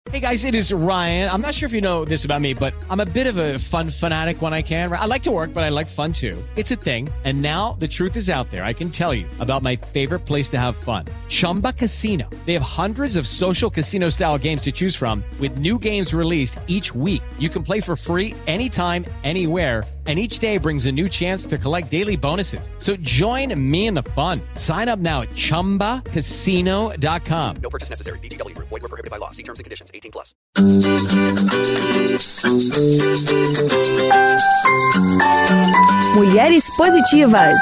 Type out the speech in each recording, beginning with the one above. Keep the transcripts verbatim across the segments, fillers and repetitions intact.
Hey guys, it is Ryan. I'm not sure if you know this about me, but I'm a bit of a fun fanatic when I can. I like to work, but I like fun too. It's a thing. And now the truth is out there. I can tell you about my favorite place to have fun. Chumba Casino. They have hundreds of social casino style games to choose from with new games released each week. You can play for free anytime, anywhere. And each day brings a new chance to collect daily bonuses. So join me in the fun. Sign up now at chumba casino dot com. No purchase necessary. V G W. Void where prohibited by law. See terms and conditions. eighteen plus. Mulheres Positivas.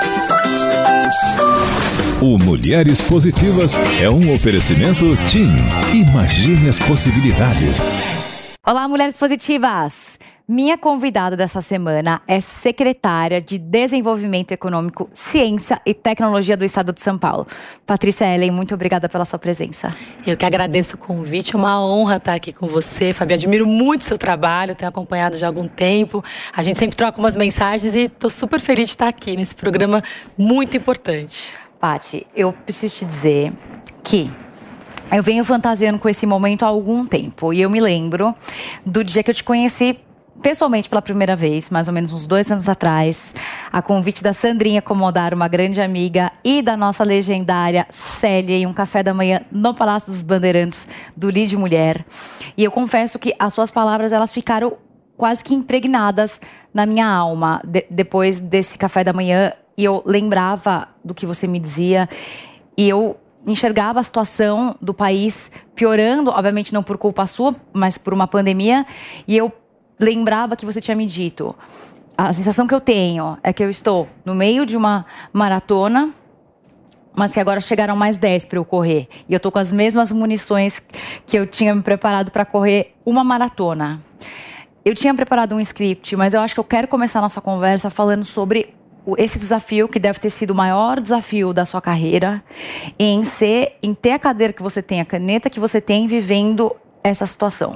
O Mulheres Positivas é um oferecimento TIM. Imagine as possibilidades. Olá, Mulheres Positivas! Minha convidada dessa semana é secretária de Desenvolvimento Econômico, Ciência e Tecnologia do Estado de São Paulo. Patrícia Ellen, muito obrigada pela sua presença. Eu que agradeço o convite, é uma honra estar aqui com você, Fabi. Admiro muito o seu trabalho, tenho acompanhado já há algum tempo. A gente sempre troca umas mensagens e estou super feliz de estar aqui nesse programa muito importante. Paty, eu preciso te dizer que eu venho fantasiando com esse momento há algum tempo. E eu me lembro do dia que eu te conheci pessoalmente pela primeira vez, mais ou menos uns dois anos atrás, a convite da Sandrinha Comodar, uma grande amiga, e da nossa legendária Célia, em um café da manhã no Palácio dos Bandeirantes, do Lide Mulher. E eu confesso que as suas palavras, elas ficaram quase que impregnadas na minha alma, de, depois desse café da manhã, e eu lembrava do que você me dizia, e eu enxergava a situação do país piorando, obviamente não por culpa sua, mas por uma pandemia, e eu lembrava que você tinha me dito. A sensação que eu tenho é que eu estou no meio de uma maratona, mas que agora chegaram mais dez para eu correr. E eu estou com as mesmas munições que eu tinha me preparado para correr uma maratona. Eu tinha preparado um script, mas eu acho que eu quero começar a nossa conversa falando sobre esse desafio, que deve ter sido o maior desafio da sua carreira, em ser, em ter a cadeira que você tem, a caneta que você tem, vivendo essa situação.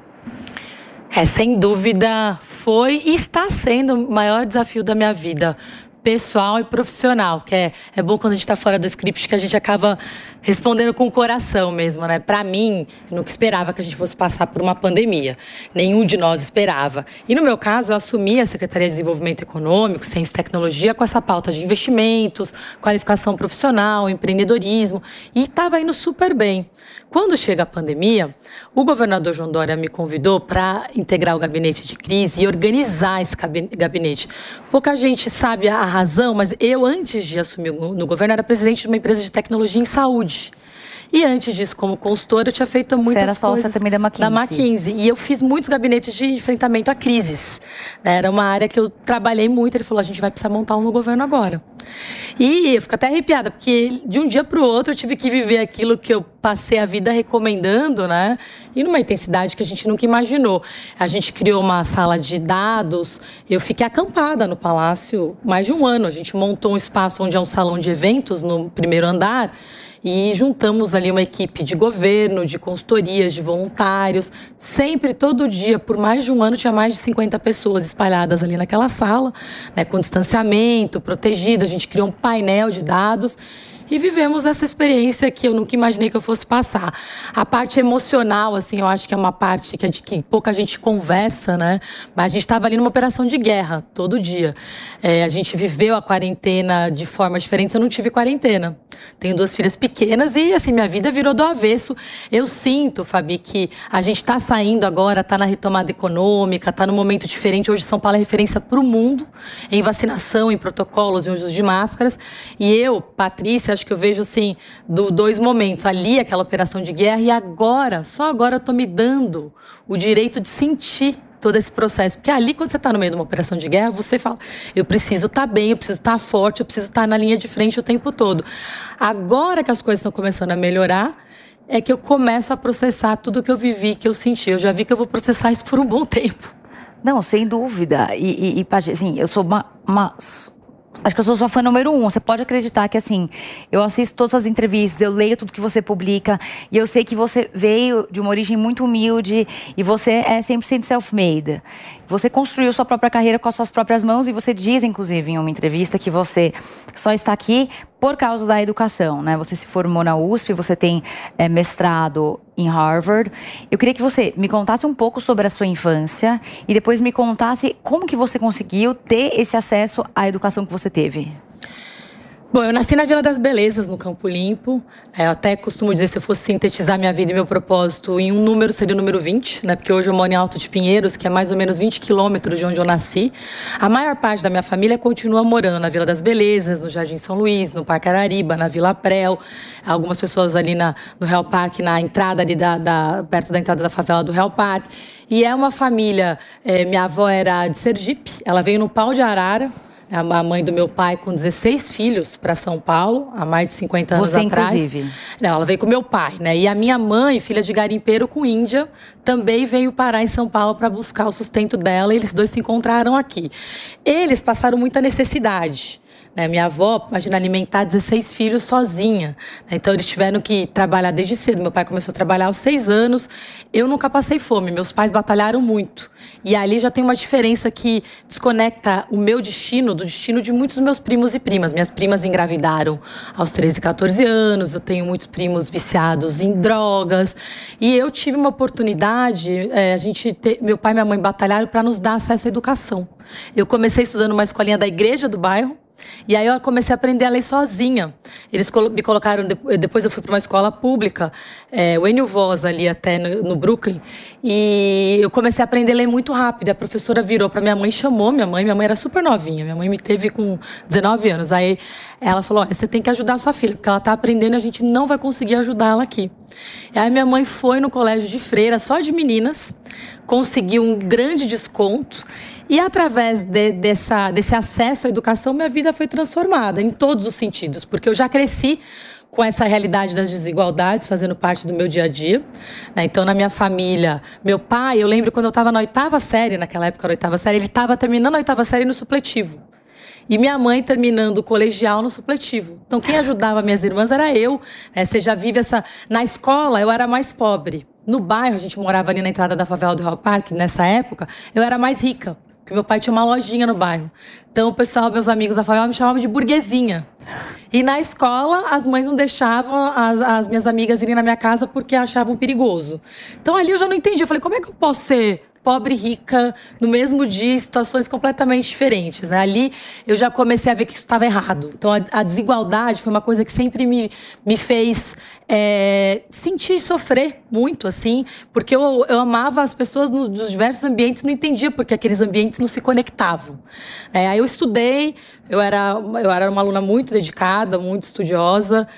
É, sem dúvida, foi e está sendo o maior desafio da minha vida, pessoal e profissional, que é, é bom quando a gente está fora do script, que a gente acaba respondendo com o coração mesmo, né? Para mim, eu nunca esperava que a gente fosse passar por uma pandemia. Nenhum de nós esperava. E no meu caso, eu assumi a Secretaria de Desenvolvimento Econômico, Ciência e Tecnologia, com essa pauta de investimentos, qualificação profissional, empreendedorismo, e estava indo super bem. Quando chega a pandemia, o governador João Dória me convidou para integrar o gabinete de crise e organizar esse gabinete. Pouca gente sabe a razão, mas eu, antes de assumir no governo, era presidente de uma empresa de tecnologia em saúde. E antes disso, como consultora, eu tinha feito muitas Você era só coisas também da McKinsey. da McKinsey. E eu fiz muitos gabinetes de enfrentamento a crises. Era uma área que eu trabalhei muito. Ele falou, a gente vai precisar montar um no governo agora. E eu fico até arrepiada, porque de um dia para o outro eu tive que viver aquilo que eu passei a vida recomendando, né? E numa intensidade que a gente nunca imaginou. A gente criou uma sala de dados, eu fiquei acampada no palácio mais de um ano. A gente montou um espaço onde é um salão de eventos no primeiro andar, e juntamos ali uma equipe de governo, de consultorias, de voluntários. Sempre, todo dia, por mais de um ano, tinha mais de cinquenta pessoas espalhadas ali naquela sala, né, com distanciamento, protegida. A gente criou um painel de dados e vivemos essa experiência que eu nunca imaginei que eu fosse passar. A parte emocional, assim, eu acho que é uma parte que, que pouca gente conversa, né? Mas a gente estava ali numa operação de guerra, todo dia. É, a gente viveu a quarentena de forma diferente. Eu não tive quarentena. Tenho duas filhas pequenas e, assim, minha vida virou do avesso. Eu sinto, Fabi, que a gente está saindo agora, está na retomada econômica, está num momento diferente. Hoje São Paulo é referência para o mundo em vacinação, em protocolos, em uso de máscaras. E eu, Patrícia, acho que eu vejo, assim, do, dois momentos. Ali, aquela operação de guerra, e agora, só agora eu estou me dando o direito de sentir todo esse processo. Porque ali, quando você está no meio de uma operação de guerra, você fala, eu preciso estar bem, eu preciso estar forte, eu preciso estar na linha de frente o tempo todo. Agora que as coisas estão começando a melhorar, é que eu começo a processar tudo que eu vivi, que eu senti. Eu já vi que eu vou processar isso por um bom tempo. Não, sem dúvida. E, e, e assim, eu sou uma... uma... Acho que eu sou sua fã número um. Você pode acreditar que, assim, eu assisto todas as entrevistas, eu leio tudo que você publica, e eu sei que você veio de uma origem muito humilde e você é cem por cento self-made. Você construiu sua própria carreira com as suas próprias mãos, e você diz, inclusive, em uma entrevista, que você só está aqui por causa da educação, né? Você se formou na U S P, você tem é, mestrado em Harvard. Eu queria que você me contasse um pouco sobre a sua infância e depois me contasse como que você conseguiu ter esse acesso à educação que você teve. Bom, eu nasci na Vila das Belezas, no Campo Limpo. Eu até costumo dizer, se eu fosse sintetizar minha vida e meu propósito em um número, seria o número vinte, né? Porque hoje eu moro em Alto de Pinheiros, que é mais ou menos vinte quilômetros de onde eu nasci. A maior parte da minha família continua morando na Vila das Belezas, no Jardim São Luís, no Parque Arariba, na Vila Prel. Algumas pessoas ali na, no Real Parque, na entrada ali, da, da, perto da entrada da favela do Real Parque. E é uma família, é, minha avó era de Sergipe, ela veio no Pau de Arara. A mãe do meu pai com dezesseis filhos para São Paulo, há mais de cinquenta anos Você, atrás. inclusive? Não, ela veio com meu pai, né? E a minha mãe, filha de garimpeiro com índia, também veio parar em São Paulo para buscar o sustento dela. E eles dois se encontraram aqui. Eles passaram muita necessidade. Né? Minha avó, imagina, alimentar dezesseis filhos sozinha. Né? Então, eles tiveram que trabalhar desde cedo. Meu pai começou a trabalhar aos seis anos. Eu nunca passei fome. Meus pais batalharam muito. E ali já tem uma diferença que desconecta o meu destino do destino de muitos dos meus primos e primas. Minhas primas engravidaram aos treze, quatorze anos. Eu tenho muitos primos viciados em drogas. E eu tive uma oportunidade, é, a gente te, meu pai e minha mãe batalharam para nos dar acesso à educação. Eu comecei estudando numa escolinha da igreja do bairro. E aí eu comecei a aprender a ler sozinha. Eles me colocaram, depois eu fui para uma escola pública, é, o Enio Voz ali até no, no Brooklyn, e eu comecei a aprender a ler muito rápido. A professora virou para minha mãe, chamou minha mãe, minha mãe era super novinha, minha mãe me teve com dezenove anos. Aí ela falou, olha, você tem que ajudar a sua filha, porque ela está aprendendo e a gente não vai conseguir ajudá-la aqui. E aí minha mãe foi no colégio de freira, só de meninas, conseguiu um grande desconto. E através de, dessa, desse acesso à educação, minha vida foi transformada em todos os sentidos. Porque eu já cresci com essa realidade das desigualdades, fazendo parte do meu dia a dia. Né? Então, na minha família, meu pai, eu lembro quando eu estava na oitava série, naquela época era oitava série, ele estava terminando a oitava série no supletivo. E minha mãe terminando o colegial no supletivo. Então, quem ajudava minhas irmãs era eu. Né? Você já vive essa... Na escola, eu era mais pobre. No bairro, a gente morava ali na entrada da favela do Real Parque, nessa época, eu era mais rica. Porque meu pai tinha uma lojinha no bairro. Então, o pessoal, meus amigos da favela, me chamavam de burguesinha. E na escola, as mães não deixavam as, as minhas amigas irem na minha casa porque achavam perigoso. Então, ali eu já não entendi. Eu falei, como é que eu posso ser pobre e rica no mesmo dia em situações completamente diferentes? Né? Ali, eu já comecei a ver que isso estava errado. Então, a, a desigualdade foi uma coisa que sempre me, me fez... É, sentir e sofrer muito, assim, porque eu, eu amava as pessoas nos, nos diversos ambientes, não entendia porque aqueles ambientes não se conectavam. É, aí eu estudei, eu era, eu era uma aluna muito dedicada, muito estudiosa,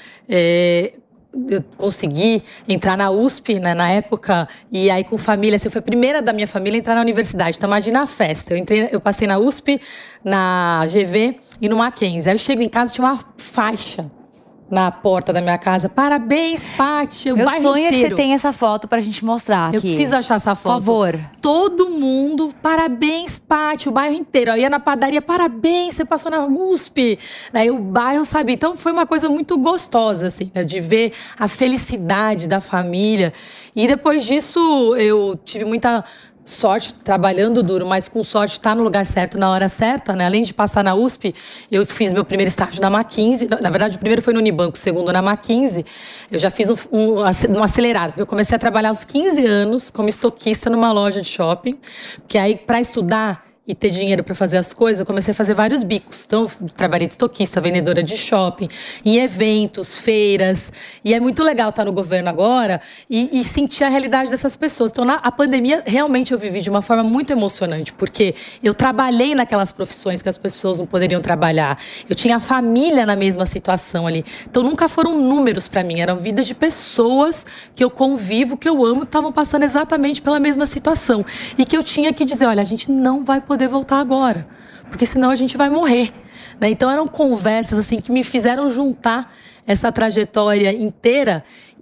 é, eu consegui entrar na U S P, né, na época, e aí com família, assim, eu fui a primeira da minha família a entrar na universidade. Então, imagina a festa. Eu, entrei, eu passei na U S P, na G V e no Mackenzie. Aí eu chego em casa e tinha uma faixa na porta da minha casa. Parabéns, Paty. Meu sonho é que você tenha essa foto pra gente mostrar aqui. Eu preciso achar essa foto. Por favor. Todo mundo, parabéns, Paty. O bairro inteiro. Eu ia na padaria, parabéns, você passou na U S P. Aí o bairro sabia. Então foi uma coisa muito gostosa, assim, né, de ver a felicidade da família. E depois disso, eu tive muita sorte, trabalhando duro, mas com sorte estar no lugar certo, na hora certa, né? Além de passar na U S P, eu fiz meu primeiro estágio na Mackenzie. Na verdade, o primeiro foi no Unibanco, o segundo na Mackenzie. Eu já fiz um, um, um acelerado, porque eu comecei a trabalhar aos quinze anos como estoquista numa loja de shopping, porque aí, para estudar e ter dinheiro para fazer as coisas, eu comecei a fazer vários bicos. Então, eu trabalhei de estoquista, vendedora de shopping, em eventos, feiras. E é muito legal estar no governo agora e, e sentir a realidade dessas pessoas. Então, na a pandemia, realmente eu vivi de uma forma muito emocionante, porque eu trabalhei naquelas profissões que as pessoas não poderiam trabalhar. Eu tinha a família na mesma situação ali. Então, nunca foram números para mim, eram vidas de pessoas que eu convivo, que eu amo, que estavam passando exatamente pela mesma situação. E que eu tinha que dizer, olha, a gente não vai poder voltar agora, porque senão a gente vai morrer. Né? Então eram conversas assim que me fizeram juntar essa trajetória inteira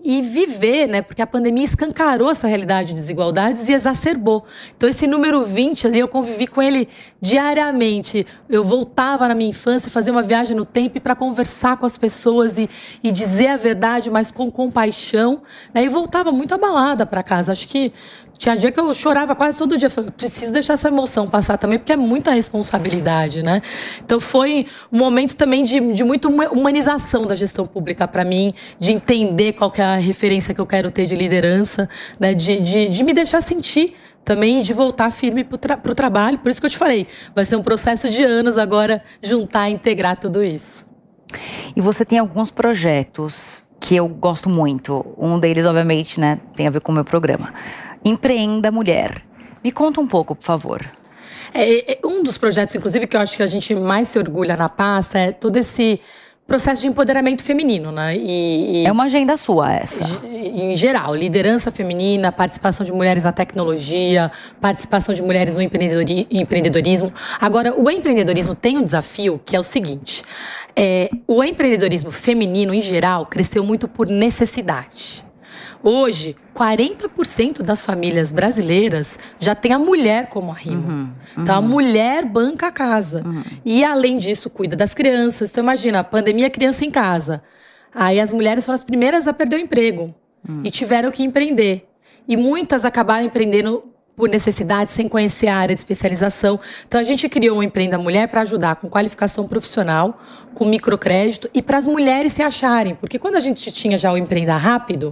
e viver, né? Porque a pandemia escancarou essa realidade de desigualdades e exacerbou. Então, esse número vinte ali, eu convivi com ele diariamente. Eu voltava na minha infância, fazia uma viagem no tempo para conversar com as pessoas e, e dizer a verdade, mas com compaixão, né? E voltava muito abalada para casa. Acho que tinha dia que eu chorava quase todo dia. Eu falei, preciso deixar essa emoção passar também, porque é muita responsabilidade, né? Então foi um momento também de, de muita humanização da gestão pública para mim, de entender qual que é a referência que eu quero ter de liderança, né? De, de, de me deixar sentir também, de voltar firme para o tra- pro trabalho. Por isso que eu te falei, vai ser um processo de anos agora juntar e integrar tudo isso. E você tem alguns projetos que eu gosto muito. Um deles, obviamente, né, tem a ver com o meu programa. Empreenda Mulher. Me conta um pouco, por favor. É, é, um dos projetos, inclusive, que eu acho que a gente mais se orgulha na pasta é todo esse processo de empoderamento feminino, né? E, e é uma agenda sua essa? Em geral, liderança feminina, participação de mulheres na tecnologia, participação de mulheres no empreendedori- empreendedorismo. Agora, o empreendedorismo tem um desafio que é o seguinte. É, o empreendedorismo feminino, em geral, cresceu muito por necessidade. Hoje, quarenta por cento das famílias brasileiras já tem a mulher como arrimo. Uhum, uhum. Então, a mulher banca a casa. Uhum. E, além disso, cuida das crianças. Então, imagina, a pandemia, criança em casa. Aí, as mulheres foram as primeiras a perder o emprego. Uhum. E tiveram que empreender. E muitas acabaram empreendendo por necessidade, sem conhecer a área de especialização. Então, a gente criou o Empreenda Mulher para ajudar com qualificação profissional, com microcrédito e para as mulheres se acharem. Porque quando a gente tinha já o Empreenda Rápido,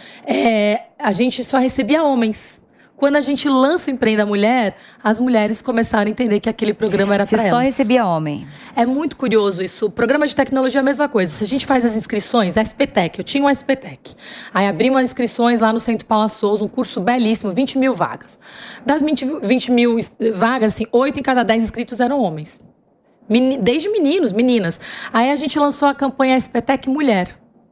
É, a gente só recebia homens. Quando a gente lança o Empreenda Mulher, as mulheres começaram a entender que aquele programa era para elas. Você só recebia homem? É muito curioso isso. O programa de tecnologia é a mesma coisa. Se a gente faz as inscrições, a S P Tec, eu tinha um S P Tec. Aí abrimos as inscrições lá no Centro Paula Souza, um curso belíssimo, vinte mil vagas. Das vinte mil vagas, assim, oito em cada dez inscritos eram homens. Desde meninos, meninas. Aí a gente lançou a campanha S P Tec Mulher.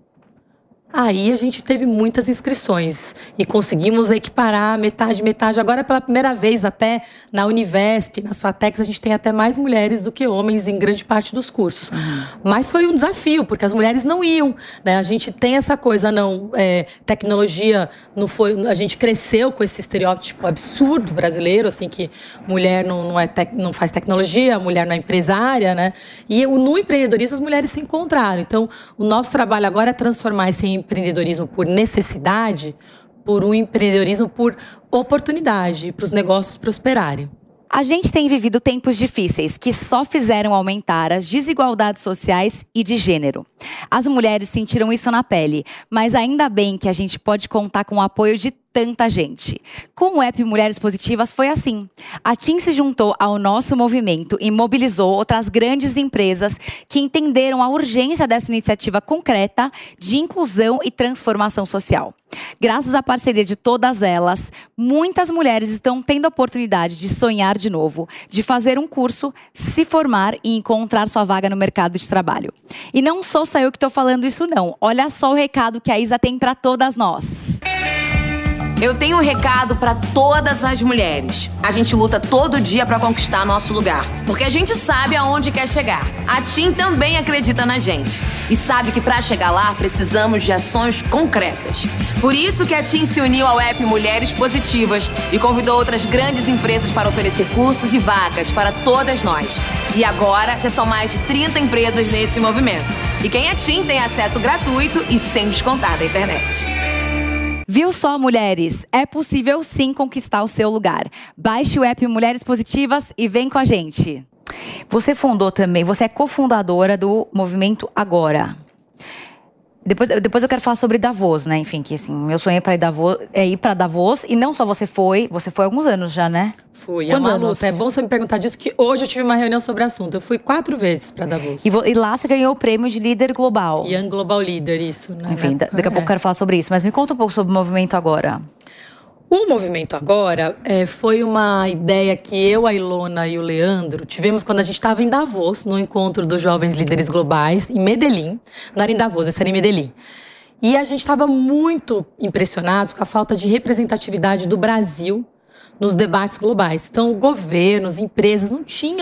Aí a gente teve muitas inscrições e conseguimos equiparar metade, metade. Agora, pela primeira vez até na Univesp, nas FATECs, a gente tem até mais mulheres do que homens em grande parte dos cursos. Uhum. Mas foi um desafio, porque as mulheres não iam, né? A gente tem essa coisa, não, é, tecnologia, não foi, a gente cresceu com esse estereótipo absurdo brasileiro, assim, que mulher não, não, é tec, não faz tecnologia, a mulher não é empresária, né? E no empreendedorismo as mulheres se encontraram. Então, o nosso trabalho agora é transformar esse empreendedorismo por necessidade, por um empreendedorismo por oportunidade, para os negócios prosperarem. A gente tem vivido tempos difíceis que só fizeram aumentar as desigualdades sociais e de gênero. As mulheres sentiram isso na pele, mas ainda bem que a gente pode contar com o apoio de tanta gente. Com o app Mulheres Positivas foi assim. A TIM se juntou ao nosso movimento e mobilizou outras grandes empresas que entenderam a urgência dessa iniciativa concreta de inclusão e transformação social. Graças à parceria de todas elas, muitas mulheres estão tendo a oportunidade de sonhar de novo, de fazer um curso, se formar e encontrar sua vaga no mercado de trabalho. E não sou só eu que estou falando isso não. Olha só o recado que a Isa tem para todas nós. Eu tenho um recado para todas as mulheres. A gente luta todo dia para conquistar nosso lugar, porque a gente sabe aonde quer chegar. A TIM também acredita na gente e sabe que para chegar lá precisamos de ações concretas. Por isso que a TIM se uniu ao app Mulheres Positivas e convidou outras grandes empresas para oferecer cursos e vagas para todas nós. E agora já são mais de trinta empresas nesse movimento. E quem é TIM tem acesso gratuito e sem descontar da internet. Viu só, mulheres? É possível sim conquistar o seu lugar. Baixe o app Mulheres Positivas e vem com a gente. Você fundou também, você é cofundadora do Movimento Agora. Depois, depois eu quero falar sobre Davos, né? Enfim, que assim, meu sonho é, pra ir, Davos, é ir pra Davos. E não só você foi, você foi há alguns anos já, né? Fui, é uma luta. É bom você me perguntar disso, que hoje eu tive uma reunião sobre o assunto. Eu fui quatro vezes pra Davos. E, vo, e lá você ganhou o prêmio de líder global. Young Global Leader, isso. Né? Enfim, daqui a pouco eu quero falar sobre isso. Mas me conta um pouco sobre o Movimento Agora. O Movimento Agora é, foi uma ideia que eu, a Ilona e o Leandro tivemos quando a gente estava em Davos, no encontro dos Jovens Líderes Globais, em Medellín. Não era em Davos, esse era em Medellín. E a gente estava muito impressionados com a falta de representatividade do Brasil nos debates globais. Então, governos, empresas, não tinha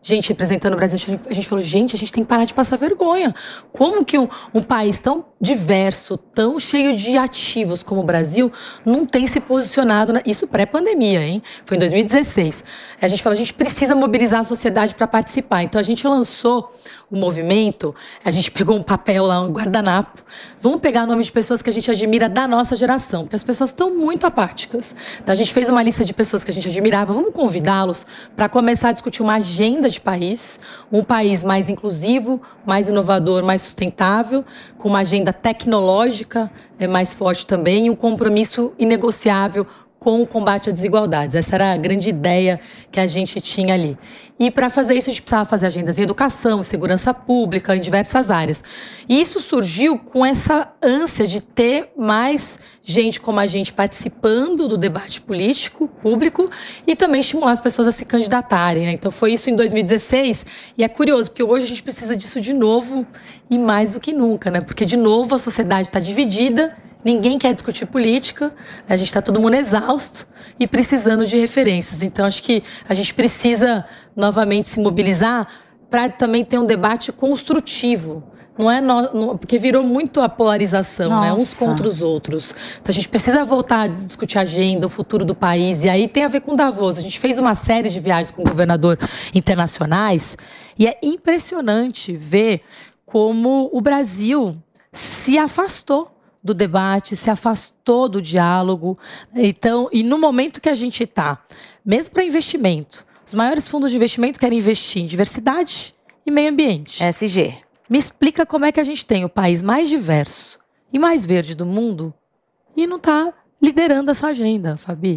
gente representando o Brasil. A gente falou, gente, a gente tem que parar de passar vergonha. Como que um, um país tão diverso, tão cheio de ativos como o Brasil, não tem se posicionado, na... isso pré-pandemia, hein? Foi em dois mil e dezesseis. A gente falou, a gente precisa mobilizar a sociedade para participar. Então, a gente lançou o movimento, a gente pegou um papel lá, um guardanapo. Vamos pegar o nome de pessoas que a gente admira da nossa geração, porque as pessoas estão muito apáticas. Então, a gente fez uma lista de pessoas que a gente admirava. Vamos convidá-los para começar a discutir uma agenda de país, um país mais inclusivo, mais inovador, mais sustentável, com uma agenda tecnológica é, mais forte também, e um compromisso inegociável com o combate às desigualdades. Essa era a grande ideia que a gente tinha ali. E para fazer isso, a gente precisava fazer agendas em educação, segurança pública, em diversas áreas. E isso surgiu com essa ânsia de ter mais gente como a gente participando do debate político, público, e também estimular as pessoas a se candidatarem, né? Então foi isso em dois mil e dezesseis, e é curioso, porque hoje a gente precisa disso de novo, e mais do que nunca, né? Porque, de novo, a sociedade está dividida, ninguém quer discutir política, a gente está todo mundo exausto e precisando de referências. Então, acho que a gente precisa novamente se mobilizar para também ter um debate construtivo. Não é no, no, porque virou muito a polarização, né? Uns contra os outros. Então, a gente precisa voltar a discutir a agenda, o futuro do país. E aí tem a ver com Davos. A gente fez uma série de viagens com o governador internacionais e é impressionante ver como o Brasil se afastou do debate, se afastou do diálogo. Então, e no momento que a gente está, mesmo para investimento, os maiores fundos de investimento querem investir em diversidade e meio ambiente. S G. Me explica como é que a gente tem o país mais diverso e mais verde do mundo e não está liderando essa agenda, Fabi.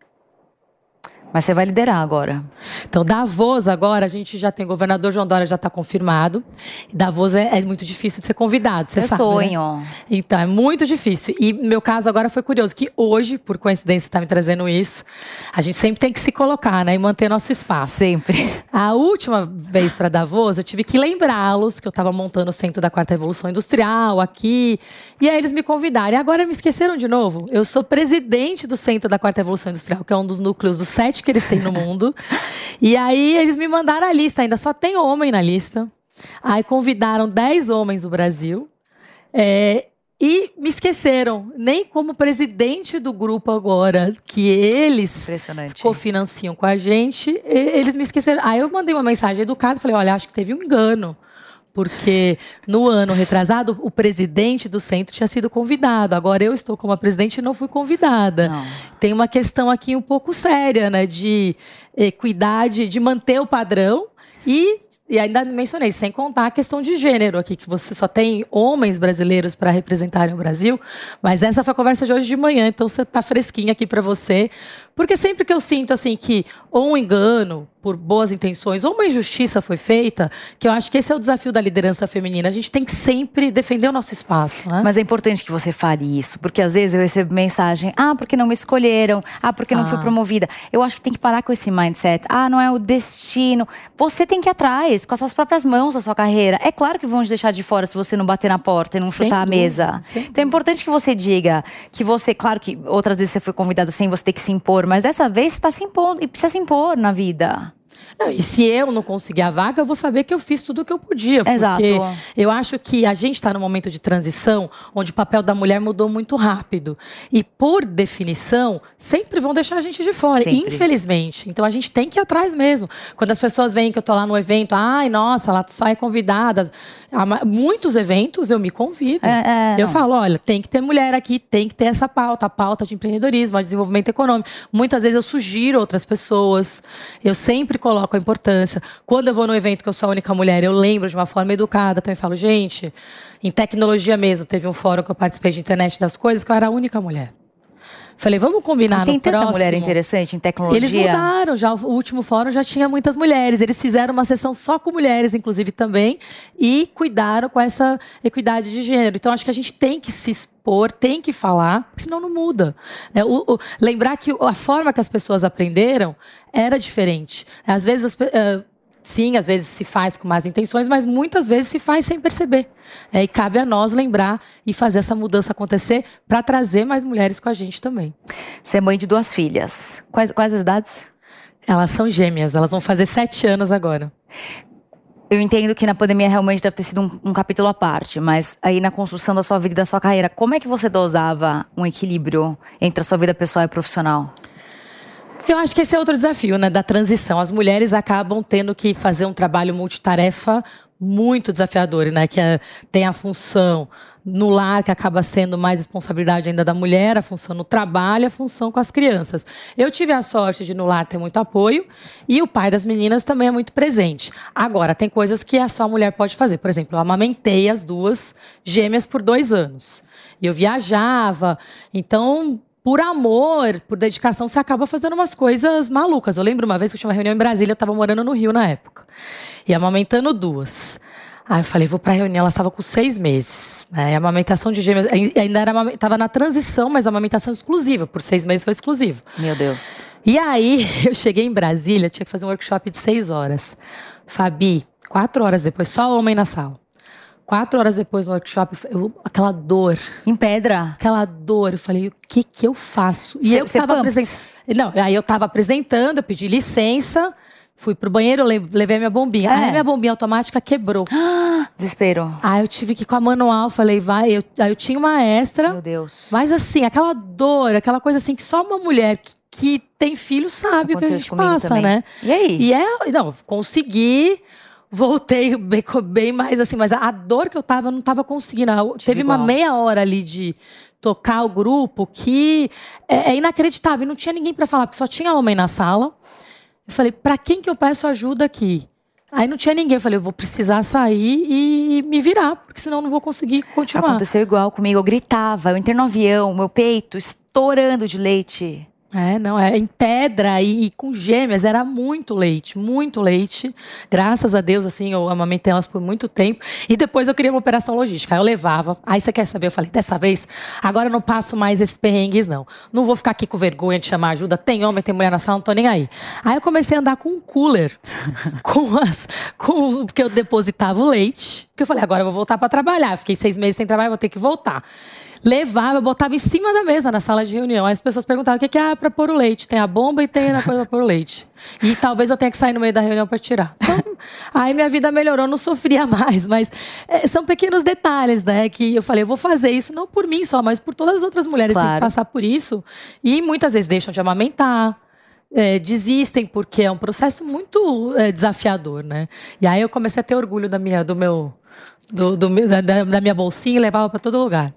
Mas você vai liderar agora. Então, Davos agora, a gente já tem, o governador João Dória já está confirmado. Davos é, é muito difícil de ser convidado, você Eu sabe, sonho. Né? Então, é muito difícil. E meu caso agora foi curioso, que hoje, por coincidência, está me trazendo isso, a gente sempre tem que se colocar, né, e manter nosso espaço. Sempre. A última vez para Davos, eu tive que lembrá-los que eu estava montando o Centro da Quarta Revolução Industrial aqui, e aí eles me convidaram. E agora me esqueceram de novo. Eu sou presidente do Centro da Quarta Revolução Industrial, que é um dos núcleos dos sete que eles têm no mundo. E aí eles me mandaram a lista, ainda só tem homem na lista. Aí convidaram dez homens do Brasil. É, e me esqueceram, nem como presidente do grupo agora, que eles cofinanciam com a gente, eles me esqueceram. Aí eu mandei uma mensagem educada, falei, olha, acho que teve um engano. Porque no ano retrasado, o presidente do centro tinha sido convidado. Agora eu estou como a presidente e não fui convidada. Não. Tem uma questão aqui um pouco séria, né? De equidade, de manter o padrão e... E ainda mencionei, sem contar a questão de gênero aqui, que você só tem homens brasileiros para representarem o Brasil. Mas essa foi a conversa de hoje de manhã, então você está fresquinha aqui para você. Porque sempre que eu sinto assim que ou um engano por boas intenções ou uma injustiça foi feita, que eu acho que esse é o desafio da liderança feminina. A gente tem que sempre defender o nosso espaço, né? Mas é importante que você fale isso, porque às vezes eu recebo mensagem, ah, porque não me escolheram, ah, porque não ah. fui promovida. Eu acho que tem que parar com esse mindset, ah, não é o destino. Você tem que ir atrás, com as suas próprias mãos, a sua carreira. É claro que vão te deixar de fora se você não bater na porta e não sem chutar dúvida, a mesa. Então é importante que você diga que você, claro que outras vezes você foi convidada sem você ter que se impor, mas dessa vez você está se impondo e precisa se impor na vida. Não, e se eu não conseguir a vaga, eu vou saber que eu fiz tudo o que eu podia. Porque Exato. Eu acho que a gente está num momento de transição onde o papel da mulher mudou muito rápido. E, por definição, sempre vão deixar a gente de fora, sempre. Infelizmente. Então, a gente tem que ir atrás mesmo. Quando as pessoas veem que eu estou lá no evento, ai, nossa, ela só é convidada. Muitos eventos eu me convido. É, é, eu não. falo, olha, tem que ter mulher aqui, tem que ter essa pauta, a pauta de empreendedorismo, a desenvolvimento econômico. Muitas vezes eu sugiro outras pessoas. Eu sempre coloco a importância. Quando eu vou no evento que eu sou a única mulher, eu lembro de uma forma educada, também falo, gente, em tecnologia mesmo, teve um fórum que eu participei de internet das coisas, que eu era a única mulher. Falei, vamos combinar no próximo. Tem tanta mulher interessante em tecnologia. Eles mudaram, já, o último fórum já tinha muitas mulheres. Eles fizeram uma sessão só com mulheres, inclusive também, e cuidaram com essa equidade de gênero. Então, acho que a gente tem que se expor, tem que falar, senão não muda. É, o, o, lembrar que a forma que as pessoas aprenderam era diferente. Às vezes, as, uh, sim, às vezes se faz com más intenções, mas muitas vezes se faz sem perceber. É, e cabe a nós lembrar e fazer essa mudança acontecer para trazer mais mulheres com a gente também. Você é mãe de duas filhas. Quais, quais as idades? Elas são gêmeas, elas vão fazer sete anos agora. Eu entendo que na pandemia realmente deve ter sido um, um capítulo à parte, mas aí na construção da sua vida e da sua carreira, como é que você dosava um equilíbrio entre a sua vida pessoal e profissional? Eu acho que esse é outro desafio, né, da transição. As mulheres acabam tendo que fazer um trabalho multitarefa muito desafiador, né, que é, tem a função no lar, que acaba sendo mais responsabilidade ainda da mulher, a função no trabalho, a função com as crianças. Eu tive a sorte de no lar ter muito apoio e o pai das meninas também é muito presente. Agora, tem coisas que só a mulher pode fazer. Por exemplo, eu amamentei as duas gêmeas por dois anos. E eu viajava, então... Por amor, por dedicação, você acaba fazendo umas coisas malucas. Eu lembro uma vez que eu tinha uma reunião em Brasília, eu estava morando no Rio na época. E amamentando duas. Aí eu falei, vou pra reunião, ela estava com seis meses. Né? E a amamentação de gêmeas, ainda era, estava na transição, mas a amamentação exclusiva. Por seis meses foi exclusivo. Meu Deus. E aí, eu cheguei em Brasília, tinha que fazer um workshop de seis horas. Fabi, quatro horas depois, só homem na sala. Quatro horas depois no workshop, eu, aquela dor. Em pedra? Aquela dor. Eu falei, o que que eu faço? E Cê, eu estava apresentando. Não, aí eu estava apresentando, eu pedi licença, fui pro banheiro, levei a minha bombinha. É. Aí minha bombinha automática quebrou. Desespero. Aí eu tive que ir com a manual, falei, vai. Eu, aí eu tinha uma extra. Meu Deus. Mas assim, aquela dor, aquela coisa assim que só uma mulher que, que tem filho sabe o que a gente passa, também. Né? E aí? E é, não, consegui. Voltei bem, bem mais assim, mas a dor que eu tava, eu não tava conseguindo. Tive Teve igual. Uma meia hora ali de tocar o grupo que é, é inacreditável. E não tinha ninguém pra falar, porque só tinha homem na sala. Eu falei, pra quem que eu peço ajuda aqui? Aí não tinha ninguém. Eu falei, eu vou precisar sair e me virar, porque senão eu não vou conseguir continuar. Aconteceu igual comigo. Eu gritava, eu entrei no avião, meu peito estourando de leite. É, não, é em pedra e, e com gêmeas, era muito leite, muito leite. Graças a Deus, assim, eu amamentei elas por muito tempo. E depois eu queria uma operação logística, aí eu levava. Aí você quer saber? Eu falei, dessa vez, agora eu não passo mais esses perrengues, não. Não vou ficar aqui com vergonha de chamar ajuda. Tem homem, tem mulher na sala, não tô nem aí. Aí eu comecei a andar com um cooler, com as, com, porque eu depositava o leite. Porque eu falei, agora eu vou voltar para trabalhar. Fiquei seis meses sem trabalhar, vou ter que voltar. Levava, eu botava em cima da mesa na sala de reunião. Aí as pessoas perguntavam o que, que é para pôr o leite. Tem a bomba e tem a coisa para pôr o leite. E talvez eu tenha que sair no meio da reunião para tirar. Então, aí minha vida melhorou, não sofria mais. Mas é, são pequenos detalhes, né? Que eu falei, eu vou fazer isso não por mim só, mas por todas as outras mulheres claro. Que têm que passar por isso. E muitas vezes deixam de amamentar. É, desistem porque é um processo muito é, desafiador, né? E aí eu comecei a ter orgulho da minha, do meu, do, do, da, da minha bolsinha e levava para todo lugar.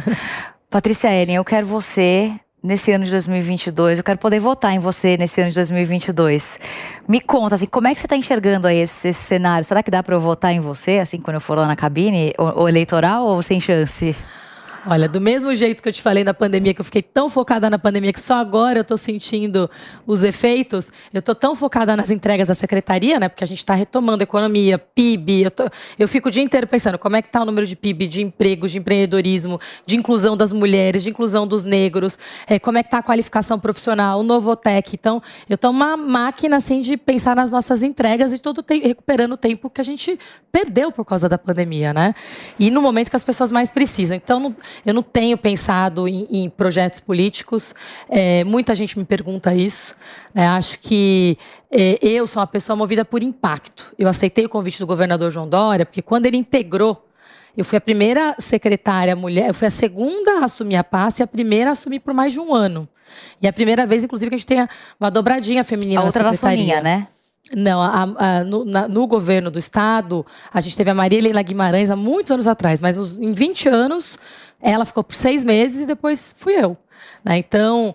Patrícia Ellen, eu quero você nesse ano de dois mil e vinte e dois, eu quero poder votar em você nesse ano de dois mil e vinte e dois. Me conta, assim, como é que você está enxergando aí esse, esse cenário? Será que dá para eu votar em você, assim, quando eu for lá na cabine, ou, ou eleitoral, ou sem chance? Olha, do mesmo jeito que eu te falei da pandemia, que eu fiquei tão focada na pandemia, que só agora eu estou sentindo os efeitos, eu estou tão focada nas entregas da secretaria, né? Porque a gente está retomando a economia, P I B. Eu, tô, eu fico o dia inteiro pensando como é que está o número de P I B, de empregos, de empreendedorismo, de inclusão das mulheres, de inclusão dos negros, é, como é que está a qualificação profissional, o Novotec. Então, eu estou uma máquina, assim, de pensar nas nossas entregas e todo tempo, recuperando o tempo que a gente perdeu por causa da pandemia, né? E no momento que as pessoas mais precisam. Então, não, eu não tenho pensado em, em projetos políticos. É, muita gente me pergunta isso. É, acho que é, eu sou uma pessoa movida por impacto. Eu aceitei o convite do governador João Dória, porque quando ele integrou, eu fui a primeira secretária mulher, eu fui a segunda a assumir a pasta e a primeira a assumir por mais de um ano. E é a primeira vez, inclusive, que a gente tem uma dobradinha feminina a outra na secretaria. Soninha, né? Não, a, a, no, na, no governo do estado, a gente teve a Maria Helena Guimarães há muitos anos atrás, mas nos, em vinte anos, ela ficou por seis meses e depois fui eu. Né? Então,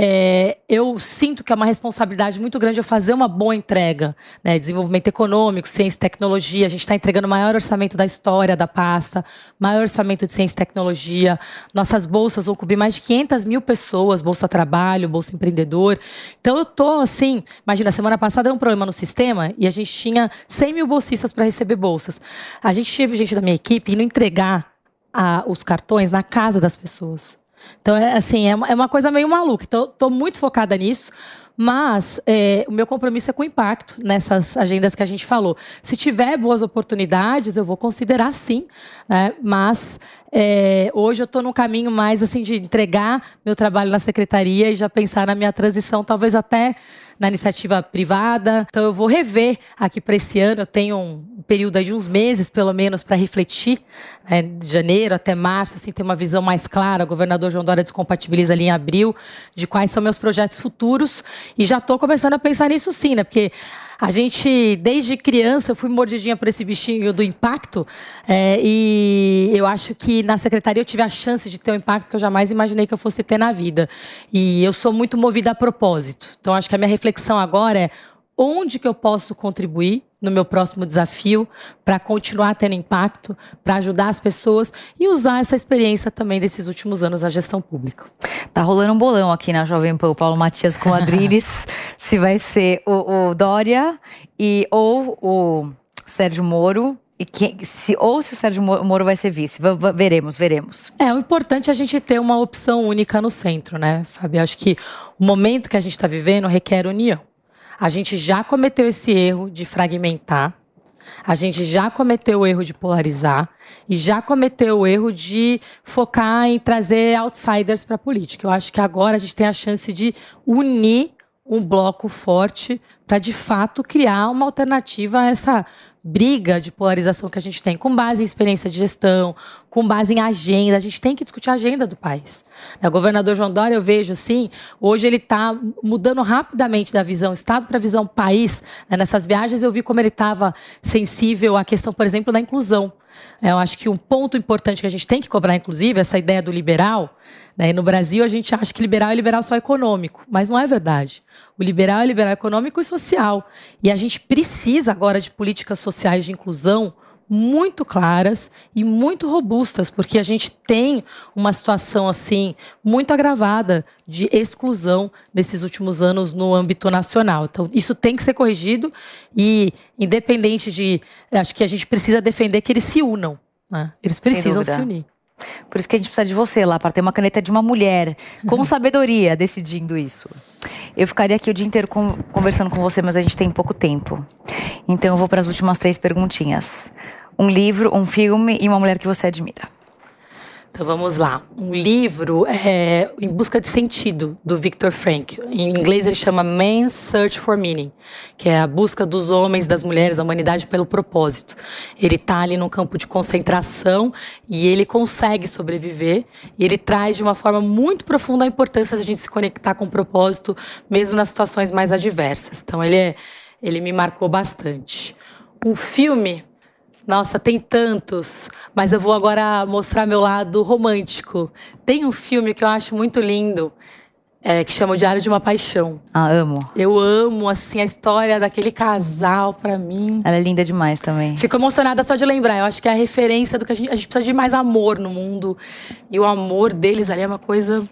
é, eu sinto que é uma responsabilidade muito grande eu fazer uma boa entrega. Né? Desenvolvimento econômico, ciência e tecnologia. A gente está entregando o maior orçamento da história da pasta, maior orçamento de ciência e tecnologia. Nossas bolsas vão cobrir mais de quinhentas mil pessoas, Bolsa Trabalho, Bolsa Empreendedor. Então, eu estou assim... Imagina, semana passada deu um problema no sistema e a gente tinha cem mil bolsistas para receber bolsas. A gente teve gente da minha equipe indo entregar a, os cartões na casa das pessoas. Então, é, assim, é uma, é uma coisa meio maluca. Então, estou muito focada nisso, mas é, o meu compromisso é com o impacto nessas agendas que a gente falou. Se tiver boas oportunidades, eu vou considerar sim, né? Mas é, hoje eu estou num caminho mais assim, de entregar meu trabalho na secretaria e já pensar na minha transição, talvez até na iniciativa privada. Então eu vou rever aqui para esse ano. Eu tenho um período aí de uns meses, pelo menos, para refletir, né, de janeiro até março, assim, ter uma visão mais clara. O governador João Dória descompatibiliza ali em abril de quais são meus projetos futuros. E já estou começando a pensar nisso sim, né? Porque a gente, desde criança, eu fui mordidinha por esse bichinho do impacto, é, e eu acho que na secretaria eu tive a chance de ter um impacto que eu jamais imaginei que eu fosse ter na vida. E eu sou muito movida a propósito. Então, acho que a minha reflexão agora é onde que eu posso contribuir no meu próximo desafio para continuar tendo impacto, para ajudar as pessoas e usar essa experiência também desses últimos anos na gestão pública. Tá rolando um bolão aqui na Jovem Pan, o Paulo Matias com o Adriles, se vai ser o, o Dória e, ou o Sérgio Moro. E que, se, ou se o Sérgio Moro vai ser vice. V- v- veremos, veremos. É, o importante é a gente ter uma opção única no centro, né, Fábio? Acho que o momento que a gente está vivendo requer união. A gente já cometeu esse erro de fragmentar, a gente já cometeu o erro de polarizar e já cometeu o erro de focar em trazer outsiders para a política. Eu acho que agora a gente tem a chance de unir um bloco forte para, de fato, criar uma alternativa a essa briga de polarização que a gente tem, com base em experiência de gestão, com base em agenda. A gente tem que discutir a agenda do país. O governador João Dória, eu vejo assim, hoje ele está mudando rapidamente da visão Estado para a visão país. Nessas viagens eu vi como ele estava sensível à questão, por exemplo, da inclusão. Eu acho que um ponto importante que a gente tem que cobrar, inclusive, essa ideia do liberal, né? No Brasil a gente acha que liberal é liberal só econômico, mas não é verdade. O liberal é liberal econômico e social. E a gente precisa agora de políticas sociais de inclusão muito claras e muito robustas, porque a gente tem uma situação assim muito agravada de exclusão nesses últimos anos no âmbito nacional. Então, isso tem que ser corrigido e, independente de... Acho que a gente precisa defender que eles se unam, né? Eles precisam se unir. Por isso que a gente precisa de você lá, para ter uma caneta de uma mulher, com sabedoria, decidindo isso. Eu ficaria aqui o dia inteiro com, conversando com você, mas a gente tem pouco tempo. Então eu vou para as últimas três perguntinhas. Um livro, um filme e uma mulher que você admira. Então vamos lá. Um livro é Em Busca de Sentido, do Viktor Frankl. Em inglês ele chama Man's Search for Meaning, que é a busca dos homens, das mulheres, da humanidade pelo propósito. Ele está ali num campo de concentração e ele consegue sobreviver. E ele traz de uma forma muito profunda a importância de a gente se conectar com o propósito, mesmo nas situações mais adversas. Então ele, é, ele me marcou bastante. Um filme... Nossa, tem tantos, mas eu vou agora mostrar meu lado romântico. Tem um filme que eu acho muito lindo, é, que chama O Diário de uma Paixão. Ah, amo. Eu amo, assim, a história daquele casal, pra mim. Ela é linda demais também. Fico emocionada só de lembrar. Eu acho que é a referência do que a gente, a gente precisa de mais amor no mundo. E o amor deles ali é uma coisa...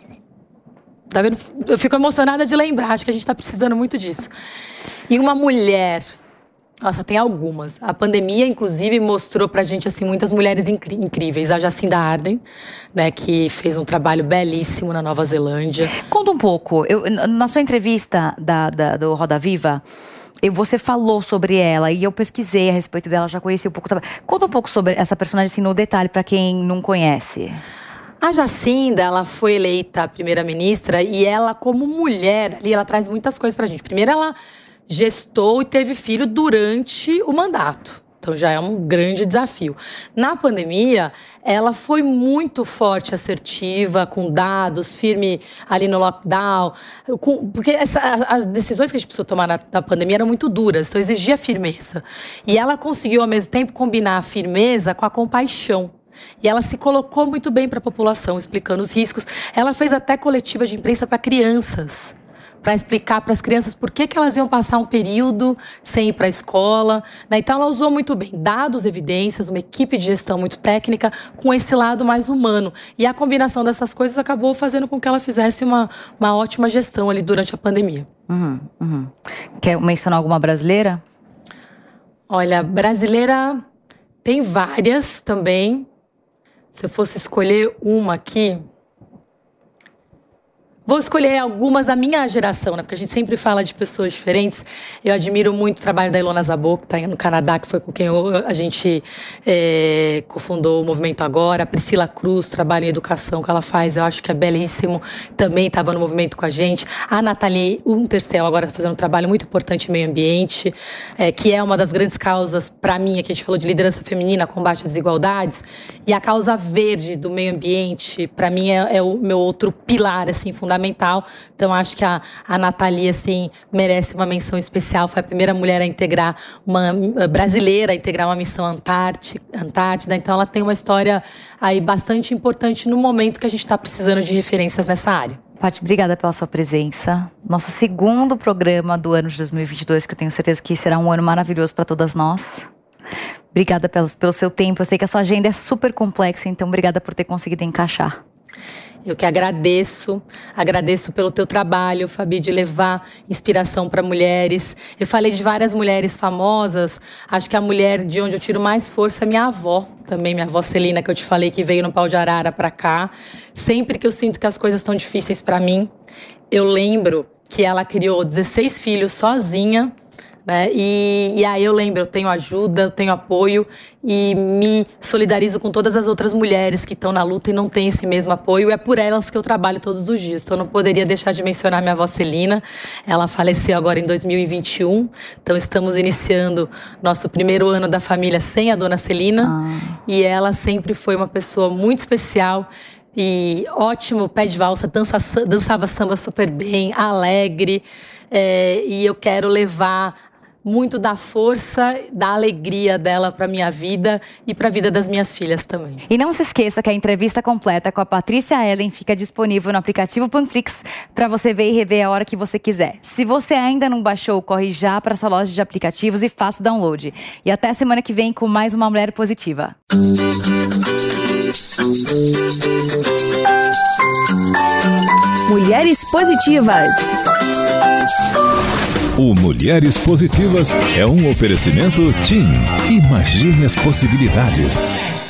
Tá vendo? Eu fico emocionada de lembrar, acho que a gente tá precisando muito disso. E uma mulher... Nossa, tem algumas. A pandemia, inclusive, mostrou pra gente, assim, muitas mulheres incri- incríveis. A Jacinda Ardern, né, que fez um trabalho belíssimo na Nova Zelândia. Conta um pouco. Eu, na sua entrevista da, da, do Roda Viva, eu, você falou sobre ela e eu pesquisei a respeito dela, já conheci um pouco também. Conta um pouco sobre essa personagem, assim, no detalhe, pra quem não conhece. A Jacinda, ela foi eleita primeira-ministra e ela, como mulher, ali, ela traz muitas coisas pra gente. Primeiro, ela... gestou e teve filho durante o mandato. Então já é um grande desafio. Na pandemia, ela foi muito forte, assertiva, com dados, firme ali no lockdown. Com, porque essa, as decisões que a gente precisou tomar na, na pandemia eram muito duras, então exigia firmeza. E ela conseguiu, ao mesmo tempo, combinar a firmeza com a compaixão. E ela se colocou muito bem para a população, explicando os riscos. Ela fez até coletiva de imprensa para crianças, para explicar para as crianças por que, que elas iam passar um período sem ir para a escola, né? Então ela usou muito bem dados, evidências, uma equipe de gestão muito técnica, com esse lado mais humano. E a combinação dessas coisas acabou fazendo com que ela fizesse uma, uma ótima gestão ali durante a pandemia. Uhum, uhum. Quer mencionar alguma brasileira? Olha, brasileira tem várias também. Se eu fosse escolher uma aqui... Vou escolher algumas da minha geração, né? Porque a gente sempre fala de pessoas diferentes. Eu admiro muito o trabalho da Ilona Zabot, que está no Canadá, que foi com quem eu, a gente é, cofundou o Movimento Agora. A Priscila Cruz, trabalho em educação que ela faz, eu acho que é belíssimo. Também estava no movimento com a gente. A Nathalie Unterstel agora está fazendo um trabalho muito importante em meio ambiente, é, que é uma das grandes causas, para mim, aqui a gente falou de liderança feminina, combate às desigualdades. E a causa verde do meio ambiente, para mim, é, é o meu outro pilar, assim, fundamental. fundamental. Então, acho que a, a Nathalie, assim, merece uma menção especial. Foi a primeira mulher a integrar, uma brasileira a integrar uma missão Antártica, Antártida. Então, ela tem uma história aí bastante importante no momento que a gente está precisando de referências nessa área. Paty, obrigada pela sua presença. Nosso segundo programa do ano de dois mil e vinte e dois, que eu tenho certeza que será um ano maravilhoso para todas nós. Obrigada pelo, pelo seu tempo. Eu sei que a sua agenda é super complexa, então obrigada por ter conseguido encaixar. Eu que agradeço, agradeço pelo teu trabalho, Fabi, de levar inspiração para mulheres. Eu falei de várias mulheres famosas, acho que a mulher de onde eu tiro mais força é minha avó, também minha avó Celina, que eu te falei que veio no Pau de Arara para cá. Sempre que eu sinto que as coisas estão difíceis para mim, eu lembro que ela criou dezesseis filhos sozinha, né? E, e aí eu lembro, eu tenho ajuda, eu tenho apoio e me solidarizo com todas as outras mulheres que estão na luta e não têm esse mesmo apoio. É por elas que eu trabalho todos os dias. Então eu não poderia deixar de mencionar minha avó Celina. Ela faleceu agora em dois mil e vinte e um. Então estamos iniciando nosso primeiro ano da família sem a dona Celina. Ah. E ela sempre foi uma pessoa muito especial. E ótimo, pé de valsa, dança, dançava samba super bem, alegre. É, e eu quero levar muito da força, da alegria dela para minha vida e para a vida das minhas filhas também. E não se esqueça que a entrevista completa com a Patrícia Ellen fica disponível no aplicativo Panflix para você ver e rever a hora que você quiser. Se você ainda não baixou, corre já para sua loja de aplicativos e faça o download. E até a semana que vem com mais uma Mulher Positiva. Mulheres Positivas. O Mulheres Positivas é um oferecimento TIM. Imagine as possibilidades.